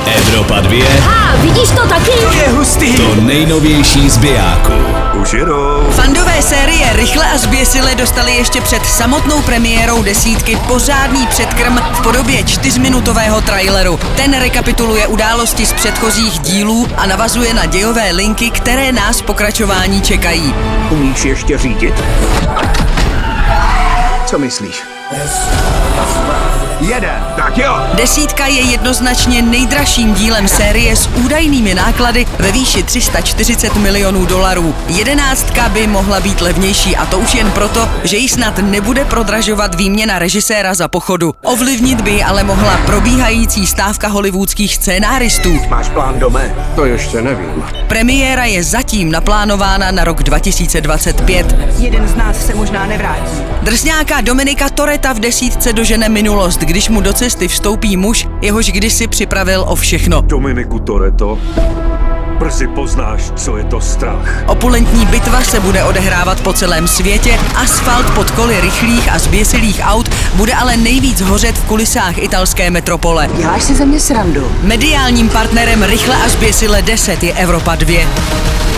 Evropa 2. Vidíš to taky? To je hustý. To nejnovější z bijáku. Už jedou. Fandové série Rychle a zběsile dostali ještě před samotnou premiérou desítky pořádný předkrm v podobě 4minutového traileru. Ten rekapituluje události z předchozích dílů a navazuje na dějové linky, které nás v pokračování čekají. Umíš ještě řídit? Co myslíš? Jeden, tak jo. Desítka je jednoznačně nejdražším dílem série s údajnými náklady ve výši $340 milionů. 11 by mohla být levnější, a to už jen proto, že ji snad nebude prodražovat výměna režiséra za pochodu. Ovlivnit by ale mohla probíhající stávka hollywoodských scénáristů. Máš plán doma? To ještě nevím. Premiéra je zatím naplánována na rok 2025. Jeden z nás se možná nevrátí. Drsňáka Dominika Toretta v desítce dožene minulost, když mu do cesty vstoupí muž, jehož kdysi připravil o všechno. Dominiku Toretto, brzy poznáš, co je to strach. Opulentní bitva se bude odehrávat po celém světě, asfalt pod koly rychlých a zběsilých aut bude ale nejvíc hořet v kulisách italské metropole. Děláš si ze mě srandu. Mediálním partnerem Rychle a zběsile 10 je Evropa 2.